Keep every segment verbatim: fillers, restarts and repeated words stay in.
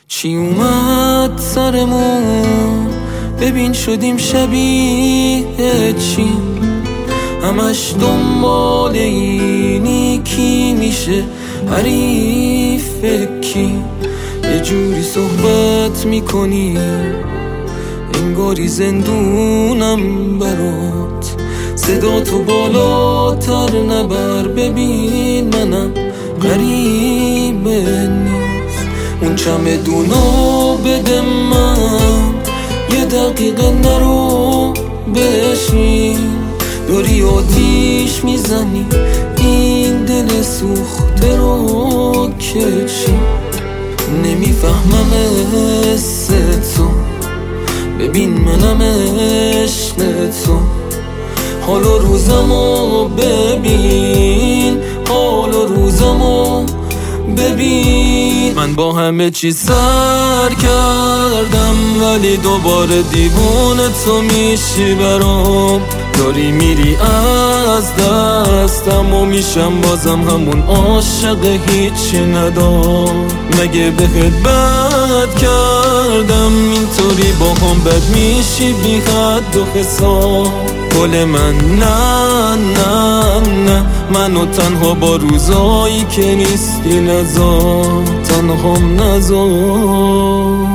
چی اومد سرمون، ببین شدیم شبیه چی، همش دنبال اینی کی میشه حریف کی. یه جوری صحبت میکنی انگاری زندونم برات، صدا تو بالاتر نبر، ببین منم غریب نیست. اون چمدونو بده من، یه دقیقه نرو بشین، داری آتیش میزنی این دل سوخته رو که چی. نمیفهمم حس تو، ببین منم عشق تو، حال و روزمو ببین، حال و روزمو ببین. من با همه چی سر کردم ولی دوباره دیوونه تو میشی برام، داری میری از دستم و میشم بازم همون عاشق هیچی ندار. مگه بهت بد کردم اینطوری با هم بد میشی بی حد و حساب؟ گل من نه نه نه، منو تنها با روزایی که نیستی نذار، تنهام نذار.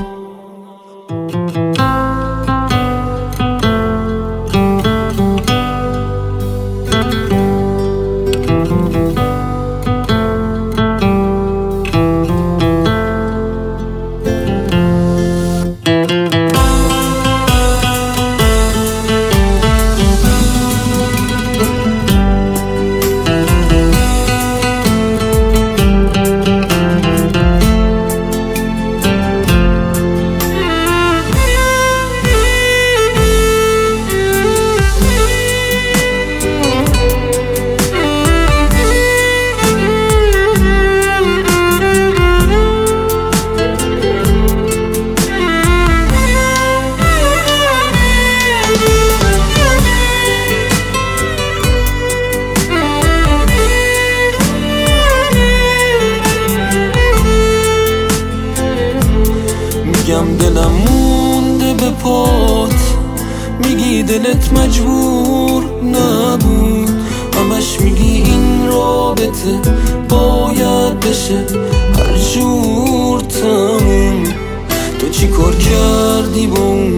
میگم دلم مونده به پات، میگی دلت مجبور نبود، همش میگی این رابطه باید بشه هر جور تموم. تو چی کار کردی با اون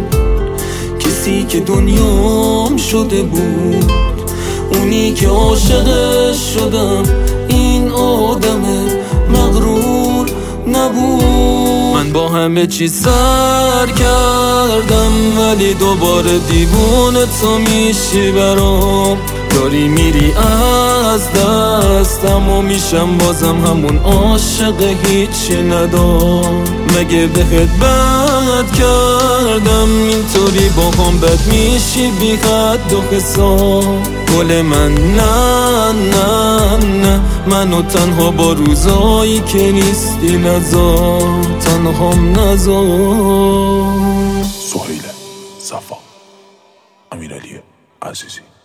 کسی که دنیام شده بود، اونی که عاشقش شدم این آدم مغرور نبود. من با همه چی سر کردم ولی دوباره دیوونه تو میشی برام، داری میری از دستم و میشم بازم همون عاشق هیچی ندار. مگه بهت بد کردم اینطوری با هم بد میشی بی حد و حساب؟ گل من نه نه نه، منو تنها با روزایی که نیستی نذار، تنهام نذار. سهیل صفا، امیرعلی عزیزی.